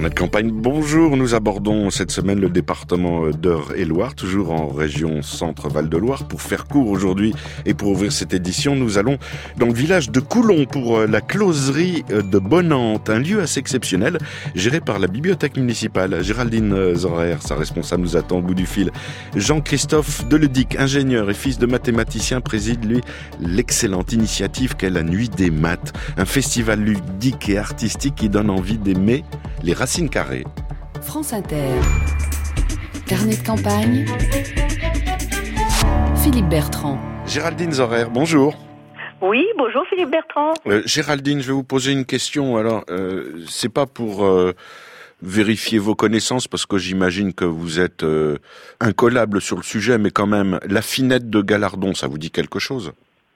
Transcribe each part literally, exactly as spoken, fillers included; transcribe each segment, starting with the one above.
Carnet de campagne, bonjour. Nous abordons cette semaine le département d'Eure-et-Loir, toujours en région Centre-Val de Loire. Pour faire court aujourd'hui et pour ouvrir cette édition, nous allons dans le village de Coulon pour la closerie de Bonnante, un lieu assez exceptionnel géré par la bibliothèque municipale. Géraldine Zorer, sa responsable, nous attend au bout du fil. Jean-Christophe Deledic, ingénieur et fils de mathématicien, préside lui l'excellente initiative qu'est la Nuit des Maths, un festival ludique et artistique qui donne envie d'aimer les racines carrées. France Inter. Carnet de campagne. Philippe Bertrand. Géraldine Zorer, bonjour. Oui, bonjour Philippe Bertrand. Euh, Géraldine, je vais vous poser une question. Alors, euh, c'est pas pour euh, vérifier vos connaissances, parce que j'imagine que vous êtes euh, incollable sur le sujet, mais quand même, la finette de Galardon, ça vous dit quelque chose ?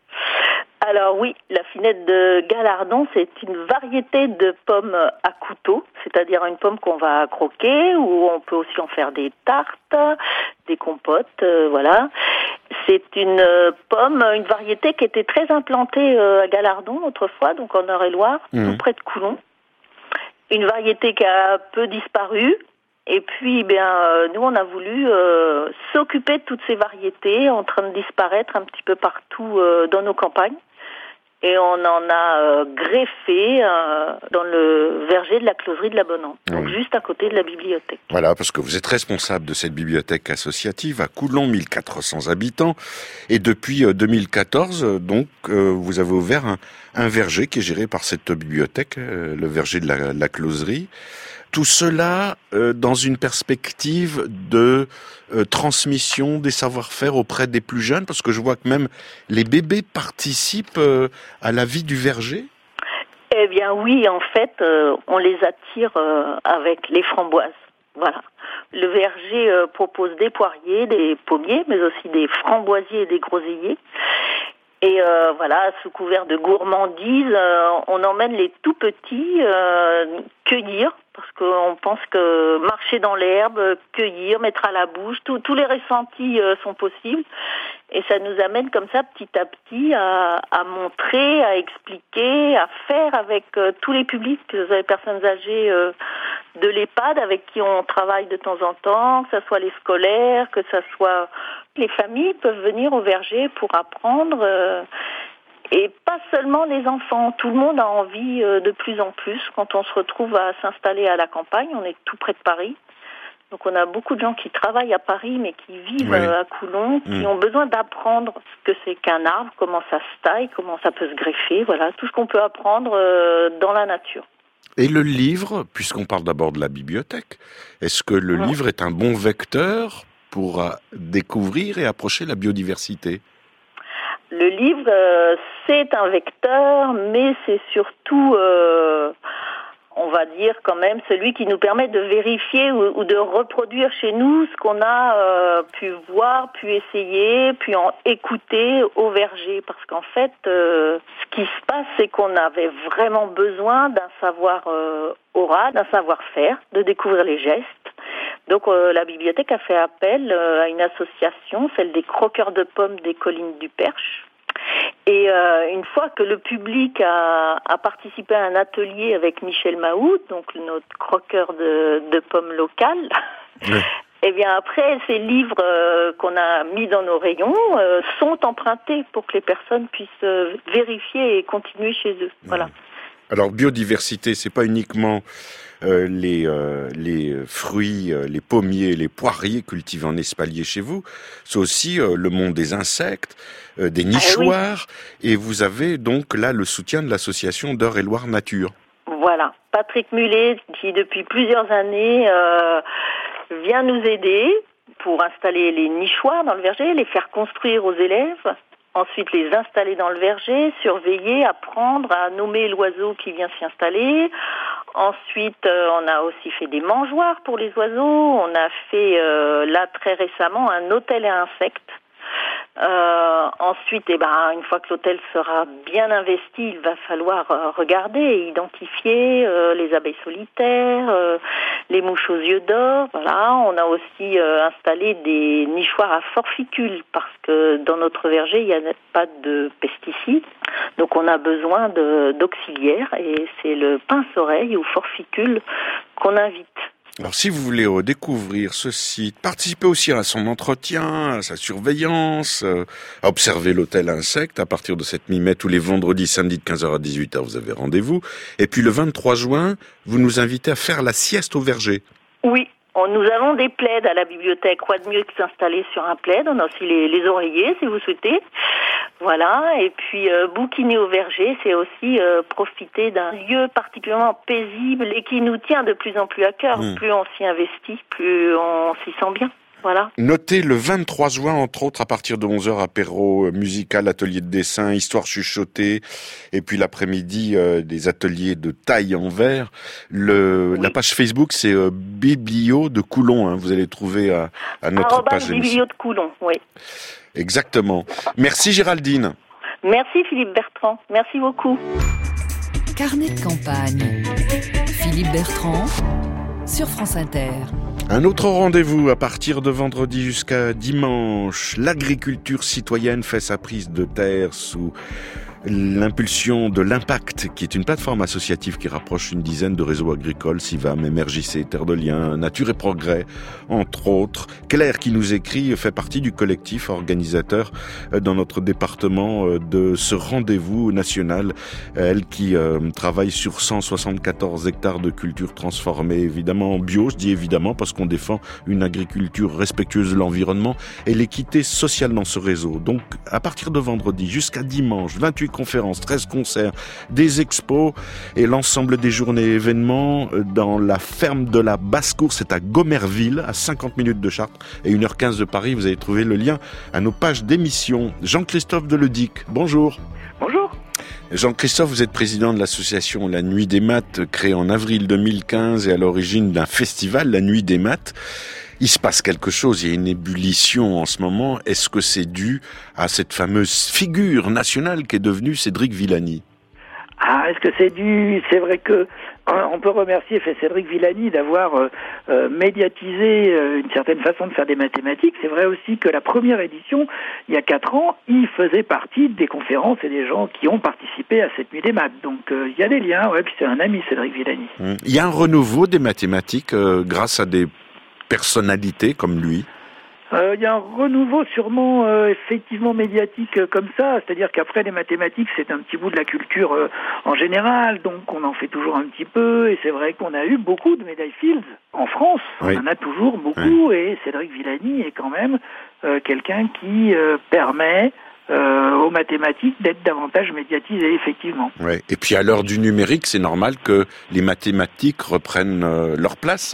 Alors oui, la finette de Galardon, c'est une variété de pommes à couteau, c'est-à-dire une pomme qu'on va croquer, ou on peut aussi en faire des tartes, des compotes, euh, voilà. C'est une euh, pomme, une variété qui était très implantée euh, à Galardon autrefois, donc en Eure-et-Loir, mmh. tout près de Coulon. Une variété qui a peu disparu. Et puis, bien, euh, nous, on a voulu euh, s'occuper de toutes ces variétés en train de disparaître un petit peu partout euh, dans nos campagnes. Et on en a euh, greffé euh, dans le verger de la closerie de la Bonnante, donc oui. juste à côté de la bibliothèque. Voilà, parce que vous êtes responsable de cette bibliothèque associative à Coulon, mille quatre cents habitants. Et depuis euh, deux mille quatorze, donc, euh, vous avez ouvert un, un verger qui est géré par cette bibliothèque, euh, le verger de la, la closerie. Tout cela euh, dans une perspective de euh, transmission des savoir-faire auprès des plus jeunes, parce que je vois que même les bébés participent euh, à la vie du verger. Eh bien oui, en fait, euh, on les attire euh, avec les framboises. Voilà. Le verger euh, propose des poiriers, des pommiers, mais aussi des framboisiers et des groseilliers. Et euh, voilà, sous couvert de gourmandise, euh, on emmène les tout petits euh, cueillir, parce qu'on pense que marcher dans l'herbe, cueillir, mettre à la bouche, tout, tous les ressentis euh, sont possibles. Et ça nous amène comme ça petit à petit à, à montrer, à expliquer, à faire avec euh, tous les publics, les personnes âgées euh, de l'EHPAD avec qui on travaille de temps en temps, que ce soit les scolaires, que ce soit les familles peuvent venir au verger pour apprendre. Euh, Et pas seulement les enfants, tout le monde a envie euh, de plus en plus. Quand on se retrouve à s'installer à la campagne, on est tout près de Paris. Donc on a beaucoup de gens qui travaillent à Paris, mais qui vivent oui. euh, à Coulon, qui mmh. ont besoin d'apprendre ce que c'est qu'un arbre, comment ça se taille, comment ça peut se greffer, voilà, tout ce qu'on peut apprendre euh, dans la nature. Et le livre, puisqu'on parle d'abord de la bibliothèque, est-ce que le mmh. livre est un bon vecteur pour euh, découvrir et approcher la biodiversité ? Le livre, euh, c'est un vecteur, mais c'est surtout, euh, on va dire quand même, celui qui nous permet de vérifier ou, ou de reproduire chez nous ce qu'on a euh, pu voir, pu essayer, puis en écouter au verger. Parce qu'en fait, euh, ce qui se passe, c'est qu'on avait vraiment besoin d'un savoir euh, oral, d'un savoir-faire, de découvrir les gestes. Donc euh, la bibliothèque a fait appel euh, à une association, celle des croqueurs de pommes des collines du Perche. Et euh, une fois que le public a, a participé à un atelier avec Michel Mahou, donc notre croqueur de, de pommes locales, oui. et bien après ces livres euh, qu'on a mis dans nos rayons euh, sont empruntés pour que les personnes puissent euh, vérifier et continuer chez eux. Voilà. Alors biodiversité, c'est pas uniquement euh, les euh, les fruits, euh, les pommiers, les poiriers cultivés en espalier chez vous, c'est aussi euh, le monde des insectes, euh, des nichoirs, ah, oui. et vous avez donc là le soutien de l'association d'Eure-et-Loir Nature. Voilà, Patrick Mullet qui depuis plusieurs années euh, vient nous aider pour installer les nichoirs dans le verger, les faire construire aux élèves. Ensuite, les installer dans le verger, surveiller, apprendre à nommer l'oiseau qui vient s'y installer. Ensuite, euh, on a aussi fait des mangeoires pour les oiseaux. On a fait, euh, là, très récemment, un hôtel à insectes. Euh, ensuite, eh ben, une fois que l'hôtel sera bien investi, il va falloir euh, regarder et identifier euh, les abeilles solitaires, euh, les mouches aux yeux d'or. Voilà, on a aussi euh, installé des nichoirs à forficules parce que dans notre verger, il n'y a pas de pesticides. Donc, on a besoin de, d'auxiliaires et c'est le pince-oreille ou forficule qu'on invite. Alors si vous voulez euh, découvrir ce site, participer aussi à son entretien, à sa surveillance, euh, à observer l'hôtel Insecte à partir de cette mi-mai, tous les vendredis, samedis de quinze heures à dix-huit heures, vous avez rendez-vous. Et puis le vingt-trois juin, vous nous invitez à faire la sieste au verger. Oui. Nous avons des plaids à la bibliothèque. Quoi de mieux que s'installer sur un plaid? On a aussi les, les oreillers, si vous souhaitez. Voilà. Et puis, euh, bouquiner au verger, c'est aussi euh, profiter d'un lieu particulièrement paisible et qui nous tient de plus en plus à cœur. Mmh. Plus on s'y investit, plus on s'y sent bien. Voilà. Notez le vingt-trois juin, entre autres, à partir de onze heures, apéro musical, atelier de dessin, histoire chuchotée, et puis l'après-midi, euh, des ateliers de taille en verre. Le, oui. La page Facebook, c'est euh, Biblio de Coulon, hein, vous allez trouver à, à notre Arrobas page d'émission. Biblio de Coulon, oui. Exactement. Merci Géraldine. Merci Philippe Bertrand, merci beaucoup. Carnet de campagne, Philippe Bertrand, sur France Inter. Un autre rendez-vous à partir de vendredi jusqu'à dimanche. L'agriculture citoyenne fait sa prise de terre sous l'impulsion de l'Impact, qui est une plateforme associative qui rapproche une dizaine de réseaux agricoles, Sivam, Émergissez, Terre de Liens, Nature et Progrès, entre autres. Claire, qui nous écrit, fait partie du collectif organisateur dans notre département de ce rendez-vous national. Elle qui euh, travaille sur cent soixante-quatorze hectares de cultures transformées, évidemment en bio, je dis évidemment parce qu'on défend une agriculture respectueuse de l'environnement et l'équité sociale dans ce réseau. Donc, à partir de vendredi jusqu'à dimanche, vingt-huit conférences, treize concerts, des expos et l'ensemble des journées et événements dans la ferme de la Basse-Cour. C'est à Gomerville, à cinquante minutes de Chartres et une heure quinze de Paris. Vous avez trouvé le lien à nos pages d'émission. Jean-Christophe Deledic, bonjour. Bonjour. Jean-Christophe, vous êtes président de l'association La Nuit des Maths, créée en avril deux mille quinze et à l'origine d'un festival, La Nuit des Maths. Il se passe quelque chose, il y a une ébullition en ce moment. Est-ce que c'est dû à cette fameuse figure nationale qui est devenue Cédric Villani? Ah, est-ce que c'est dû... C'est vrai que on peut remercier Cédric Villani d'avoir euh, euh, médiatisé euh, une certaine façon de faire des mathématiques. C'est vrai aussi que la première édition, il y a quatre ans, il faisait partie des conférences et des gens qui ont participé à cette nuit des maths. Donc euh, il y a des liens, ouais, puis c'est un ami, Cédric Villani. Mmh. Il y a un renouveau des mathématiques euh, grâce à des personnalités comme lui. Il euh, y a un renouveau sûrement euh, effectivement médiatique euh, comme ça, c'est-à-dire qu'après les mathématiques c'est un petit bout de la culture euh, en général, donc on en fait toujours un petit peu, et c'est vrai qu'on a eu beaucoup de médailles Fields en France, oui. On en a toujours beaucoup, oui. Et Cédric Villani est quand même euh, quelqu'un qui euh, permet euh, aux mathématiques d'être davantage médiatisées, effectivement. Ouais. Et puis à l'heure du numérique, c'est normal que les mathématiques reprennent euh, leur place.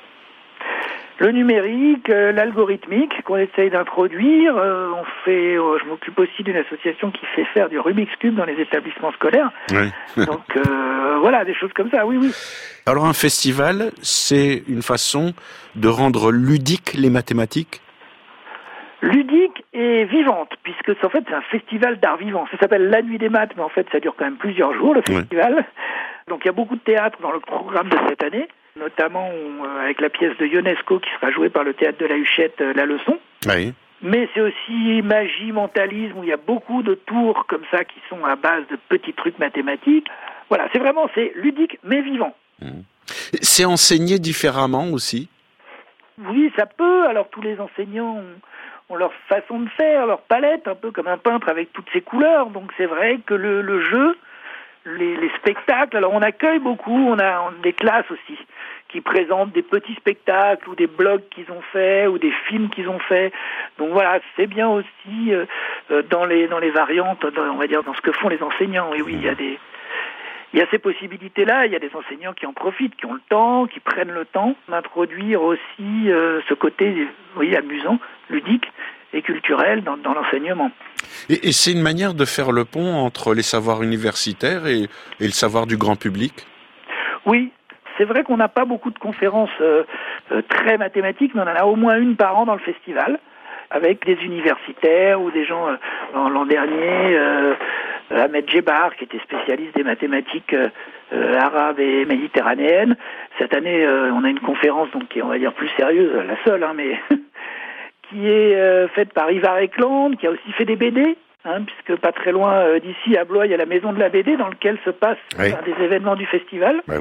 Le numérique, euh, l'algorithmique qu'on essaye d'introduire, euh, on fait, euh, je m'occupe aussi d'une association qui fait faire du Rubik's Cube dans les établissements scolaires. Oui. Donc euh, voilà, des choses comme ça, oui, oui. Alors un festival, c'est une façon de rendre ludiques les mathématiques ? Ludique et vivante, puisque en fait c'est un festival d'art vivant. Ça s'appelle La Nuit des Maths, mais en fait ça dure quand même plusieurs jours, le festival. Oui. Donc il y a beaucoup de théâtre dans le programme de cette année, notamment euh, avec la pièce de Ionesco qui sera jouée par le théâtre de la Huchette, euh, La Leçon. Oui. Mais c'est aussi magie, mentalisme, où il y a beaucoup de tours comme ça qui sont à base de petits trucs mathématiques. Voilà, c'est vraiment, c'est ludique mais vivant. Mmh. C'est enseigné différemment aussi ? Oui, ça peut. Alors tous les enseignants ont, ont leur façon de faire, leur palette, un peu comme un peintre avec toutes ses couleurs. Donc c'est vrai que le, le jeu... Les, les spectacles, alors on accueille beaucoup, on a, on a des classes aussi qui présentent des petits spectacles ou des blogs qu'ils ont faits ou des films qu'ils ont faits. Donc voilà, c'est bien aussi euh, dans les dans les variantes, dans, on va dire dans ce que font les enseignants. Et oui, il y a des il y a ces possibilités-là. Il y a des enseignants qui en profitent, qui ont le temps, qui prennent le temps d'introduire aussi euh, ce côté, oui, amusant, ludique et culturel dans, dans l'enseignement. Et, et c'est une manière de faire le pont entre les savoirs universitaires et, et le savoir du grand public ? Oui, c'est vrai qu'on n'a pas beaucoup de conférences euh, euh, très mathématiques, mais on en a au moins une par an dans le festival, avec des universitaires ou des gens, euh, l'an, l'an dernier, euh, Ahmed Djebar, qui était spécialiste des mathématiques euh, euh, arabes et méditerranéennes. Cette année, euh, on a une conférence donc, qui est, on va dire, plus sérieuse, la seule, hein, mais... qui est euh, faite par Ivar Eklund, qui a aussi fait des B D, hein, puisque pas très loin euh, d'ici, à Blois, il y a la Maison de la B D, dans laquelle se passent oui. un des événements du festival. Bah oui.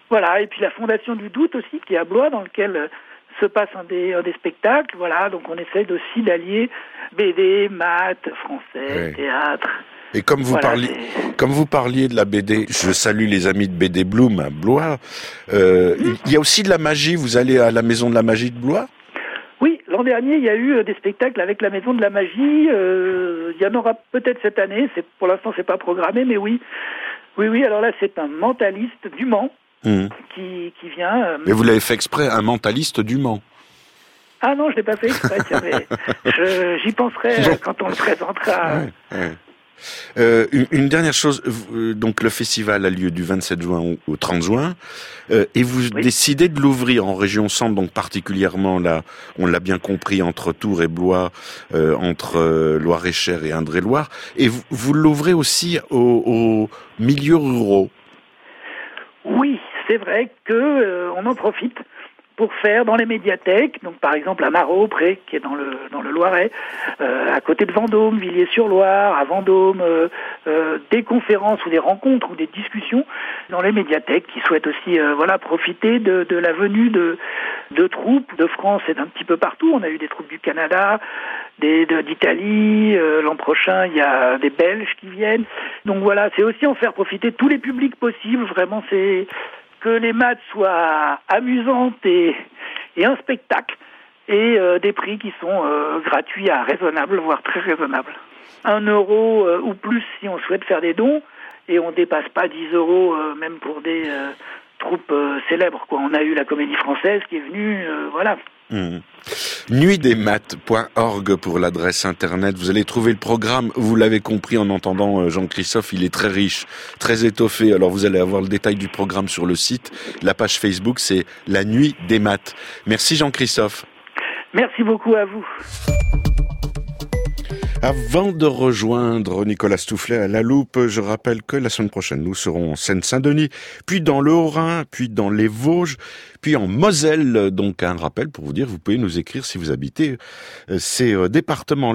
Voilà, et puis la Fondation du Doute aussi, qui est à Blois, dans lequel euh, se passe un des, un des spectacles. Voilà, donc on essaie aussi d'allier B D, maths, français, oui. théâtre. Et comme vous, voilà, parliez, comme vous parliez de la B D, je salue les amis de B D Bloom à Blois. Euh, mmh. Il y a aussi de la magie, vous allez à la Maison de la Magie de Blois ? Oui, l'an dernier, il y a eu des spectacles avec la Maison de la Magie. Euh, il y en aura peut-être cette année. C'est, pour l'instant, c'est pas programmé, mais oui. Oui, oui, alors là, c'est un mentaliste du Mans mmh. qui, qui vient... Euh... Mais vous l'avez fait exprès, un mentaliste du Mans. Ah non, je l'ai pas fait exprès, tiens, mais je, j'y penserai euh, quand on le présentera. Ouais, ouais. Euh, une, une dernière chose, euh, donc le festival a lieu du vingt-sept juin au, au trente juin, euh, et vous oui. décidez de l'ouvrir en région centre, donc particulièrement là, on l'a bien compris, entre Tours et Blois, euh, entre euh, Loir-et-Cher et Indre-et-Loire, et vous, vous l'ouvrez aussi aux, aux milieux ruraux. Oui, c'est vrai que euh, on en profite pour faire dans les médiathèques, donc par exemple à Marot-Pré, qui est dans le dans le Loiret, euh, à côté de Vendôme, Villiers-sur-Loire, à Vendôme, euh, euh, des conférences ou des rencontres ou des discussions dans les médiathèques qui souhaitent aussi euh, voilà profiter de, de la venue de de troupes de France et d'un petit peu partout. On a eu des troupes du Canada, des de, d'Italie. Euh, l'an prochain, il y a des Belges qui viennent. Donc voilà, c'est aussi en faire profiter tous les publics possibles. Vraiment, c'est que les maths soient amusantes et, et un spectacle, et euh, des prix qui sont euh, gratuits à raisonnables, voire très raisonnables. Un euro euh, ou plus si on souhaite faire des dons, et on dépasse pas dix euros euh, même pour des euh, troupes euh, célèbres, quoi. On a eu la Comédie Française qui est venue, euh, voilà. Mmh. nuit des maths point org pour l'adresse internet. Vous allez trouver le programme, vous l'avez compris en entendant Jean-Christophe, il est très riche, très étoffé. Alors vous allez avoir le détail du programme sur le site. La page Facebook, c'est La Nuit des Maths. Merci Jean-Christophe. Merci beaucoup à vous. Avant de rejoindre Nicolas Stoufflet à la Loupe, je rappelle que la semaine prochaine, nous serons en Seine-Saint-Denis, puis dans le Haut-Rhin, puis dans les Vosges, puis en Moselle. Donc un rappel pour vous dire, vous pouvez nous écrire si vous habitez ces départements.